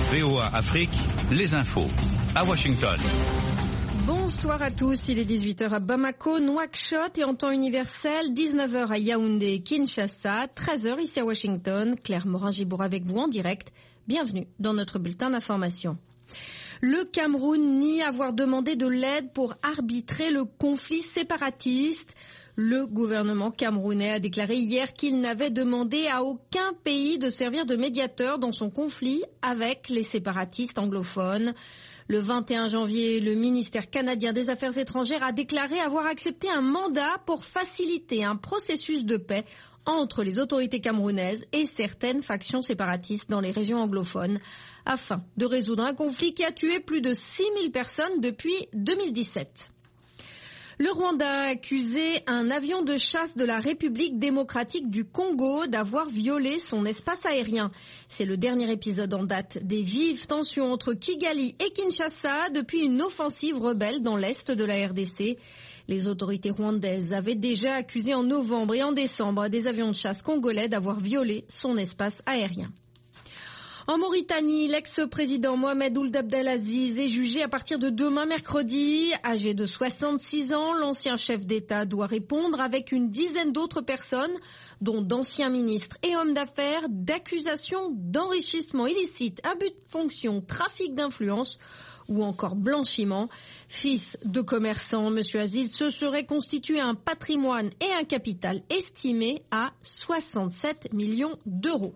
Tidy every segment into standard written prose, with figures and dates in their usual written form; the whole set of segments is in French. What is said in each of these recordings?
VOA Afrique, les infos. À Washington. Bonsoir à tous, il est 18h à Bamako, Nouakchott et en temps universel, 19h à Yaoundé et Kinshasa, 13h ici à Washington. Claire Morin-Gibour avec vous en direct. Bienvenue dans notre bulletin d'information. Le Cameroun nie avoir demandé de l'aide pour arbitrer le conflit séparatiste. Le gouvernement camerounais a déclaré hier qu'il n'avait demandé à aucun pays de servir de médiateur dans son conflit avec les séparatistes anglophones. Le 21 janvier, le ministère canadien des Affaires étrangères a déclaré avoir accepté un mandat pour faciliter un processus de paix entre les autorités camerounaises et certaines factions séparatistes dans les régions anglophones, afin de résoudre un conflit qui a tué plus de 6000 personnes depuis 2017. Le Rwanda a accusé un avion de chasse de la République démocratique du Congo d'avoir violé son espace aérien. C'est le dernier épisode en date des vives tensions entre Kigali et Kinshasa depuis une offensive rebelle dans l'est de la RDC. Les autorités rwandaises avaient déjà accusé en novembre et en décembre des avions de chasse congolais d'avoir violé son espace aérien. En Mauritanie, l'ex-président Mohamed Ould Abdelaziz est jugé à partir de demain mercredi. Âgé de 66 ans, l'ancien chef d'État doit répondre avec une dizaine d'autres personnes, dont d'anciens ministres et hommes d'affaires, d'accusations d'enrichissement illicite, abus de fonction, trafic d'influence ou encore blanchiment. Fils de commerçant, M. Aziz se serait constitué un patrimoine et un capital estimé à 67 millions d'euros.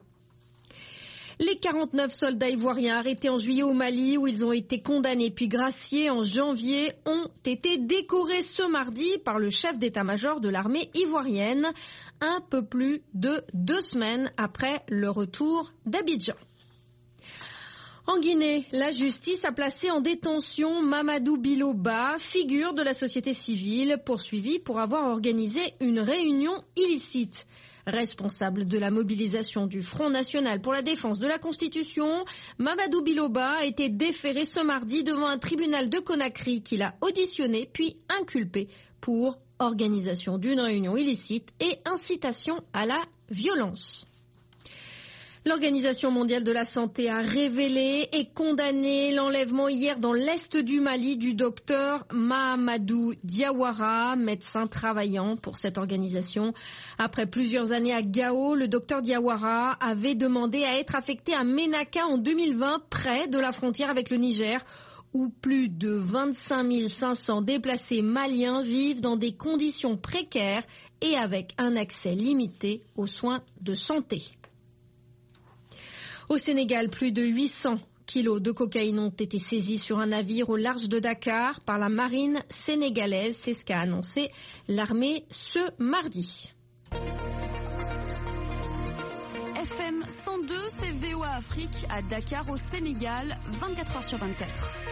Les 49 soldats ivoiriens arrêtés en juillet au Mali, où ils ont été condamnés puis graciés en janvier, ont été décorés ce mardi par le chef d'état-major de l'armée ivoirienne, un peu plus de 2 semaines après le retour d'Abidjan. En Guinée, la justice a placé en détention Mamadou Biloba, figure de la société civile, poursuivi pour avoir organisé une réunion illicite. Responsable de la mobilisation du Front National pour la défense de la Constitution, Mamadou Biloba a été déféré ce mardi devant un tribunal de Conakry qui l'a auditionné puis inculpé pour organisation d'une réunion illicite et incitation à la violence. L'Organisation mondiale de la santé a révélé et condamné l'enlèvement hier dans l'est du Mali du docteur Mahamadou Diawara, médecin travaillant pour cette organisation. Après plusieurs années à Gao, le docteur Diawara avait demandé à être affecté à Ménaka en 2020, près de la frontière avec le Niger, où plus de 25 500 déplacés maliens vivent dans des conditions précaires et avec un accès limité aux soins de santé. Au Sénégal, plus de 800 kilos de cocaïne ont été saisis sur un navire au large de Dakar par la marine sénégalaise. C'est ce qu'a annoncé l'armée ce mardi. FM 102, c'est VOA Afrique à Dakar au Sénégal, 24h/24.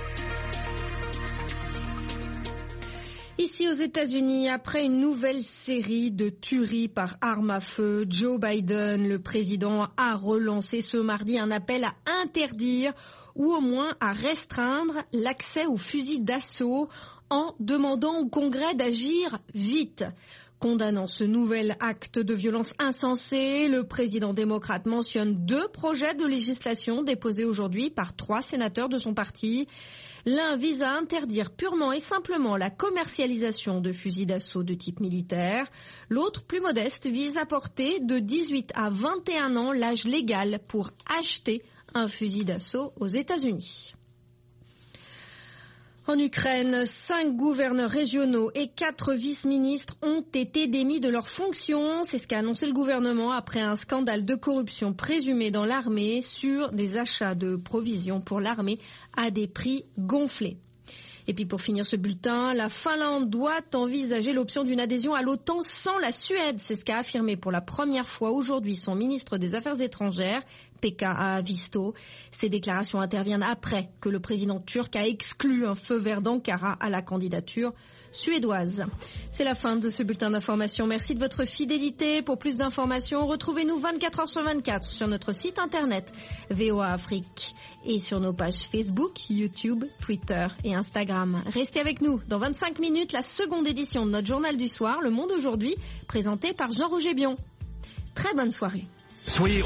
Ici aux États-Unis, après une nouvelle série de tueries par arme à feu, Joe Biden, le président, a relancé ce mardi un appel à interdire ou au moins à restreindre l'accès aux fusils d'assaut en demandant au Congrès d'agir vite. Condamnant ce nouvel acte de violence insensé, le président démocrate mentionne 2 projets de législation déposés aujourd'hui par 3 sénateurs de son parti. L'un vise à interdire purement et simplement la commercialisation de fusils d'assaut de type militaire. L'autre, plus modeste, vise à porter de 18 à 21 ans l'âge légal pour acheter un fusil d'assaut aux États-Unis. En Ukraine, 5 gouverneurs régionaux et 4 vice-ministres ont été démis de leurs fonctions. C'est ce qu'a annoncé le gouvernement après un scandale de corruption présumé dans l'armée sur des achats de provisions pour l'armée à des prix gonflés. Et puis pour finir ce bulletin, la Finlande doit envisager l'option d'une adhésion à l'OTAN sans la Suède. C'est ce qu'a affirmé pour la première fois aujourd'hui son ministre des Affaires étrangères, Pekka Haavisto. Ces déclarations interviennent après que le président turc a exclu un feu vert d'Ankara à la candidature suédoise. C'est la fin de ce bulletin d'information. Merci de votre fidélité. Pour plus d'informations, retrouvez-nous 24h/24 sur notre site internet VOA Afrique et sur nos pages Facebook, YouTube, Twitter et Instagram. Restez avec nous. Dans 25 minutes, la seconde édition de notre journal du soir, Le Monde aujourd'hui, présenté par Jean-Roger Bion. Très bonne soirée. Soyez